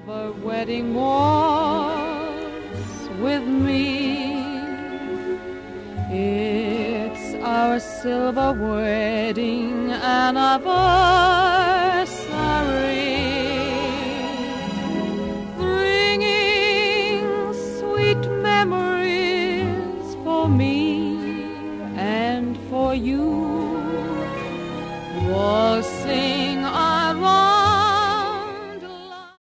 silver wedding waltz with me. It's our silver wedding anniversary, bringing sweet memories for me and for you.